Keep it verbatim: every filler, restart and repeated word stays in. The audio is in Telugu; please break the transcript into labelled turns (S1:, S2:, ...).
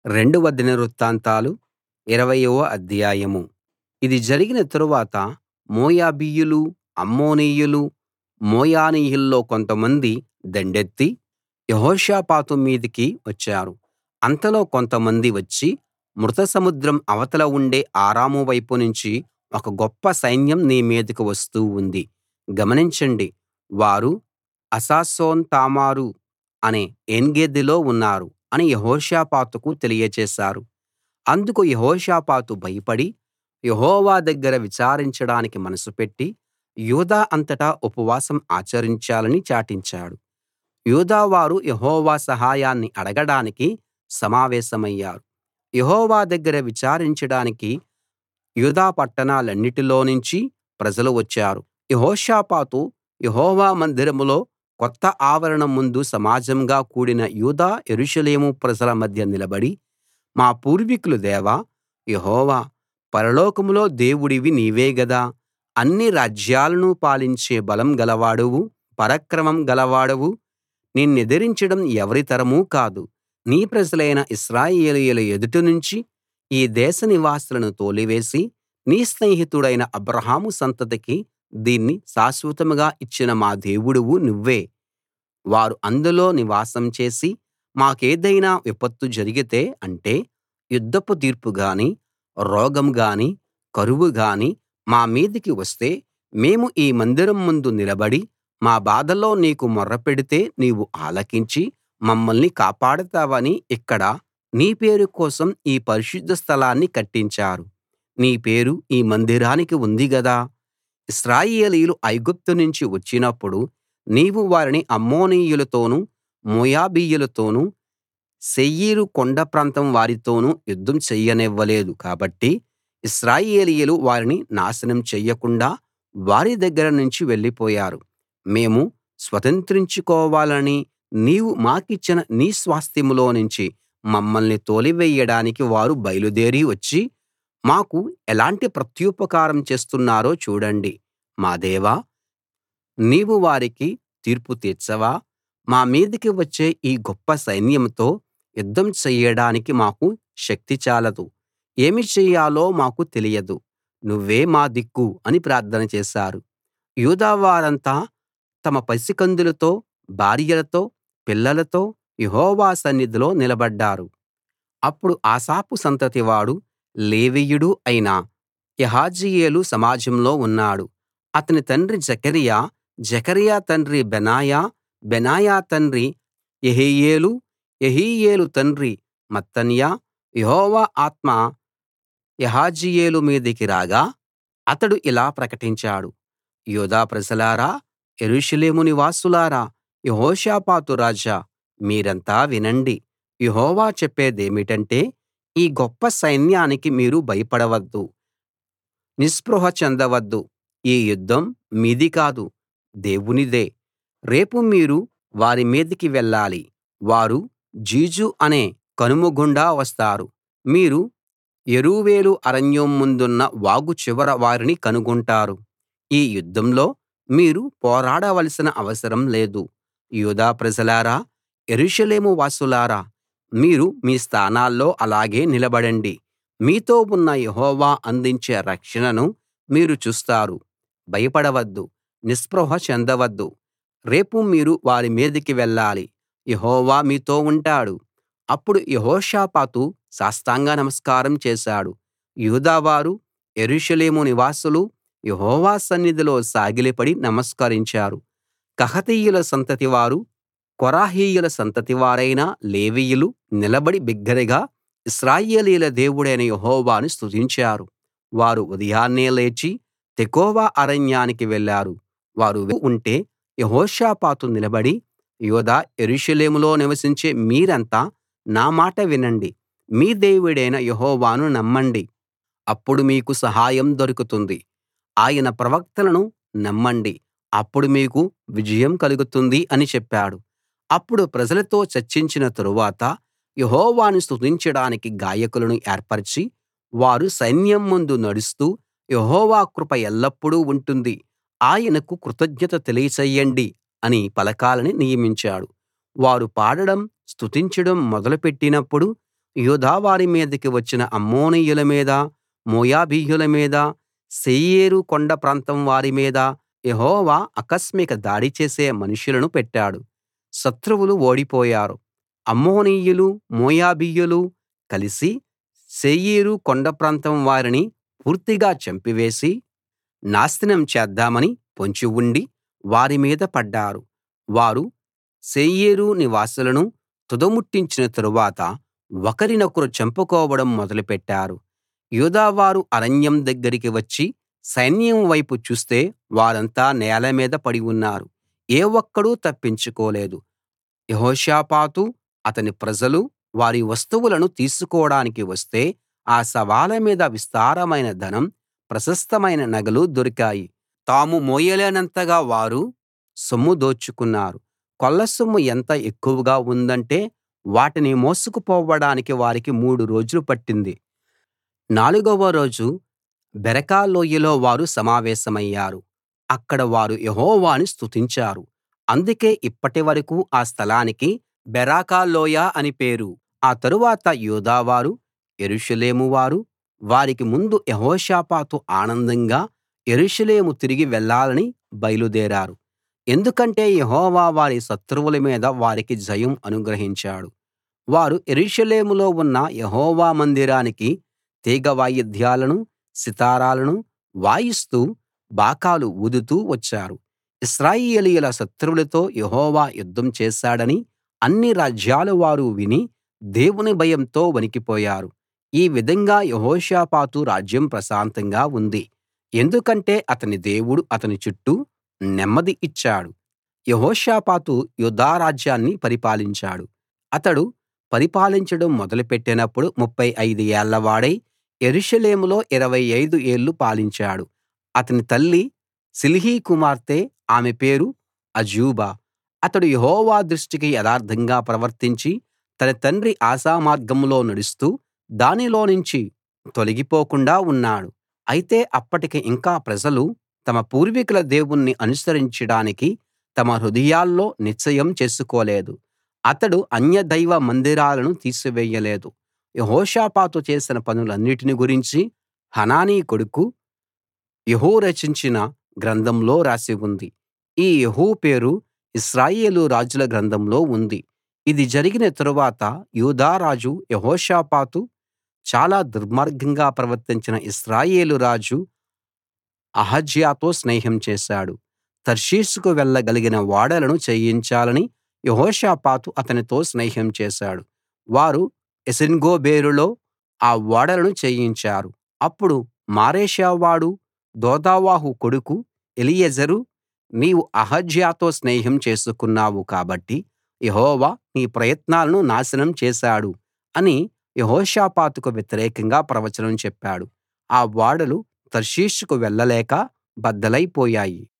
S1: రెండవ దినవృత్తాంతాలు ఇరవయవ అధ్యాయం. ఇది జరిగిన తరువాత మోయాబీయులు, అమ్మోనీయులు, మోయానీయుల్లో కొంతమంది దండెత్తి యెహోషాపాతు మీదికి వచ్చారు. అంతలో కొంతమంది వచ్చి, మృత సముద్రం అవతల ఉండే అరాము వైపు నుంచి ఒక గొప్ప సైన్యం నీ మీదికి వస్తూ ఉంది. గమనించండి, వారు హజాసోన్ తామారు అనే ఏన్గెదీలో ఉన్నారు అని యెహోషాపాతుకు తెలియచేశారు. అందుకు యెహోషాపాతు భయపడి యెహోవా దగ్గర విచారించడానికి మనసు పెట్టి యూదా అంతటా ఉపవాసం ఆచరించాలని చాటించాడు. యూదావారు యెహోవా సహాయాన్ని అడగడానికి సమావేశమయ్యారు. యెహోవా దగ్గర విచారించడానికి యూదా పట్టణాలన్నిటిలోనుంచి ప్రజలు వచ్చారు. యెహోషాపాతు యెహోవా మందిరంలో కొత్త ఆవరణం ముందు సమాజంగా కూడిన యూదా, యెరూషలేము ప్రజల మధ్య నిలబడి, మా పూర్వీకుల దేవా యెహోవా, పరలోకంలో దేవుడివి నీవే గదా! అన్ని రాజ్యాలను పాలించే బలం గలవాడవు, పరాక్రమం గలవాడవు. నిన్నెదిరించడం ఎవరి తరమూ కాదు. నీ ప్రజలైన ఇశ్రాయేలీయుల ఎదుట నుంచి ఈ దేశ నివాసులను తోలివేసి నీ స్నేహితుడైన అబ్రాహాము సంతతికి దీన్ని శాశ్వతంగా ఇచ్చిన మా దేవుడవు నువ్వే. వారు అందులో నివాసం చేసి మాకేదైనా విపత్తు జరిగితే, అంటే యుద్ధపు తీర్పు గానీ, రోగం గానీ, కరువు గానీ మా మీదికి వస్తే, మేము ఈ మందిరం ముందు నిలబడి మా బాధలో నీకు మొర్రపెడితే నీవు ఆలకించి మమ్మల్ని కాపాడతావని ఇక్కడ నీ పేరు కోసం ఈ పరిశుద్ధ స్థలాన్ని కట్టించారు. నీ పేరు ఈ మందిరానికి ఉంది గదా! ఇశ్రాయేలీయులు ఐగుప్తు నుంచి వచ్చినప్పుడు నీవు వారిని అమ్మోనీయులతోనూ, మోయాబీయులతోనూ, శేయీరు కొండ ప్రాంతం వారితోనూ యుద్ధం చెయ్యనివ్వలేదు కాబట్టి ఇశ్రాయేలీయులు వారిని నాశనం చెయ్యకుండా వారి దగ్గర నుంచి వెళ్ళిపోయారు. మేము స్వతంత్రించుకోవాలని నీవు మాకిచ్చిన నీ స్వాస్థ్యంలో నుంచి మమ్మల్ని తోలివేయడానికి వారు బయలుదేరి వచ్చి మాకు ఎలాంటి ప్రత్యుపకారం చేస్తున్నారో చూడండి. మా దేవా, నీవు వారికి తీర్పు తీర్చవా? మా మీదికి వచ్చే ఈ గొప్ప సైన్యంతో యుద్ధం చెయ్యడానికి మాకు శక్తి చాలదు. ఏమి చెయ్యాలో మాకు తెలియదు. నువ్వే మా దిక్కు అని ప్రార్థన చేశారు. యూదా వారంతా తమ పసికందులతో, భార్యలతో, పిల్లలతో యెహోవా సన్నిధిలో నిలబడ్డారు. అప్పుడు ఆసాపు సంతతివాడు, లేవీయుడు అయిన యహజీయేలు సమాజంలో ఉన్నాడు. అతని తండ్రి జెకర్యా, జెకర్యా తండ్రి బెనాయా, బెనాయా తండ్రి యెహీయేలు, యెహీయేలు తండ్రి మత్తన్యా. యెహోవా ఆత్మ యహజీయేలు మీదికి రాగా అతడు ఇలా ప్రకటించాడు: యూదా ప్రజలారా, యెరూషలేము నివాసులారా, యెహోషాపాతు రాజా, మీరంతా వినండి. యెహోవా చెప్పేదేమిటంటే, ఈ గొప్ప సైన్యానికి మీరు భయపడవద్దు, నిస్పృహ చెందవద్దు. ఈ యుద్ధం మీది కాదు, దేవునిదే. రేపు మీరు వారి మీదికి వెళ్ళాలి. వారు జీజు అనే కనుమ గుండా వస్తారు. మీరు యెరూవేలు అరణ్యం ముందున్న వాగు చివర వారిని కనుగొంటారు. ఈ యుద్ధంలో మీరు పోరాడవలసిన అవసరం లేదు. యూదా ప్రజలారా, యెరూషలేము వాసులారా, మీరు మీ స్థానాల్లో అలాగే నిలబడండి. మీతో ఉన్న యెహోవా అందించే రక్షణను మీరు చూస్తారు. భయపడవద్దు, నిస్పృహ చెందవద్దు. రేపు మీరు వారి మీదికి వెళ్ళాలి. యెహోవా మీతో ఉంటాడు. అప్పుడు యెహోషాపాతు సాష్టాంగ నమస్కారం చేశాడు. యూదావారు, యెరూషలేము నివాసులు యెహోవా సన్నిధిలో సాగిలపడి నమస్కరించారు. కహాతీయుల సంతతి వారు, కోరహీయుల సంతతి వారైన లేవీయులు నిలబడి బిగ్గరగా ఇశ్రాయేలీయుల దేవుడైన యెహోవాను స్తుతించారు. వారు ఉదయాన్నే లేచి తెకోవ అరణ్యానికి వెళ్ళారు. వారు ఉంటే యెహోషాపాతు నిలబడి, యూదా, యెరూషలేములో నివసించే మీరంతా నా మాట వినండి. మీ దేవుడైన యెహోవాను నమ్మండి. అప్పుడు మీకు సహాయం దొరుకుతుంది. ఆయన ప్రవక్తలను నమ్మండి. అప్పుడు మీకు విజయం కలుగుతుంది అని చెప్పాడు. అప్పుడు ప్రజలతో చర్చించిన తరువాత యెహోవాను స్తుతించడానికి గాయకులను ఏర్పరచి, వారు సైన్యం ముందు నడుస్తూ, యెహోవా కృప ఎల్లప్పుడూ ఉంటుంది, ఆయనకు కృతజ్ఞత తెలియచెయ్యండి అని పలకాలని నియమించాడు. వారు పాడడం, స్తుతించడం మొదలు పెట్టినప్పుడు యూదా వారి మీదికి వచ్చిన అమ్మోనీయుల మీద, మోయాబీయుల మీద, శేయీరు కొండ ప్రాంతం వారి మీద యెహోవా ఆకస్మిక దాడి చేసే మనుషులను పెట్టాడు. శత్రువులు ఓడిపోయారు. అమ్మోనీయులు, మోయాబీయులు కలిసి శేయీరు కొండ ప్రాంతం వారిని పూర్తిగా చంపివేసి నాశనం చేద్దామని పొంచి ఉండి వారి మీద పడ్డారు. వారు శేయీరు నివాసులను తుదముట్టించిన తరువాత ఒకరినొకరు చంపుకోవడం మొదలుపెట్టారు. యూదావారు అరణ్యం దగ్గరికి వచ్చి సైన్యం వైపు చూస్తే వారంతా నేల మీద పడి ఉన్నారు. ఏ ఒక్కడూ తప్పించుకోలేదు. యెహోషాపాతూ అతని ప్రజలు వారి వస్తువులను తీసుకోడానికి వస్తే ఆ శవాల మీద విస్తారమైన ధనం, ప్రశస్తమైన నగలు దొరికాయి. తాము మోయలేనంతగా వారు సొమ్ము దోచుకున్నారు. కొల్లసొమ్ము ఎంత ఎక్కువగా ఉందంటే వాటిని మోసుకుపోవడానికి వారికి మూడు రోజులు పట్టింది. నాలుగవ రోజు బెరకా లోయలో వారు సమావేశమయ్యారు. అక్కడ వారు యెహోవాను స్తుతించారు. అందుకే ఇప్పటి వరకూ ఆ స్థలానికి బెరాకా లోయ అని పేరు. ఆ తరువాత యూదావారు, యెరూషలేము వారు వారికి ముందు యెహోషాపాతు ఆనందంగా యెరూషలేము తిరిగి వెళ్ళాలని బయలుదేరారు. ఎందుకంటే యెహోవా వారి శత్రువుల మీద వారికి జయం అనుగ్రహించాడు. వారు యెరూషలేములో ఉన్న యెహోవా మందిరానికి తీగ వాయిద్యాలను, సితారాలను వాయిస్తూ బాకాలు ఊదుతూ వచ్చారు. ఇశ్రాయేలీయుల శత్రువులతో యెహోవా యుద్ధం చేశాడని అన్ని రాజ్యాల వారు విని దేవుని భయంతో వణికిపోయారు. ఈ విధంగా యెహోషాపాతు రాజ్యం ప్రశాంతంగా ఉంది. ఎందుకంటే అతని దేవుడు అతని చుట్టూ నెమ్మది ఇచ్చాడు. యెహోషాపాతు యూదా రాజ్యాన్ని పరిపాలించాడు. అతడు పరిపాలించడం మొదలుపెట్టినప్పుడు ముప్ఫై ఐదు ఏళ్ల వాడై యెరూషలేములో ఇరవై ఐదు ఏళ్ళు పాలించాడు. అతని తల్లి షిల్హీ కుమార్తె, ఆమె పేరు అజూబా. అతడు యెహోవా దృష్టికి యథార్థంగా ప్రవర్తించి తన తండ్రి ఆసా మార్గంలో నడుస్తూ దానిలోనుంచి తొలగిపోకుండా ఉన్నాడు. అయితే అప్పటికి ఇంకా ప్రజలు తమ పూర్వీకుల దేవుణ్ణి అనుసరించడానికి తమ హృదయాల్లో నిశ్చయం చేసుకోలేదు. అతడు అన్యదైవ మందిరాలను తీసివేయలేదు. యెహోషాపాతు చేసిన పనులన్నిటిని గురించి హనానీ కొడుకు యెహూ రచించిన గ్రంథంలో రాసి ఉంది. ఈ యెహూ పేరు ఇశ్రాయేలు రాజుల గ్రంథంలో ఉంది. ఇది జరిగిన తరువాత యూదా రాజు యెహోషాపాతు చాలా దుర్మార్గంగా ప్రవర్తించిన ఇశ్రాయేలు రాజు అహజ్యాతో స్నేహం చేశాడు. తర్షీషుకు వెళ్ళగలిగిన ఓడలను చేయించాలని యెహోషాపాతు అతనితో స్నేహం చేశాడు. వారు ఎసోన్గెబెరులో ఆ ఓడలను చేయించారు. అప్పుడు మారేషా వాడు దోదావాహు కొడుకు ఎలీయెజెరు, నీవు అహజ్యాతో స్నేహం చేసుకున్నావు కాబట్టి యెహోవా నీ ప్రయత్నాలను నాశనం చేశాడు అని యెహోషాపాతుకు వ్యతిరేకంగా ప్రవచనం చెప్పాడు. ఆ ఓడలు తర్షీషుకు వెళ్ళలేక బద్దలైపోయాయి.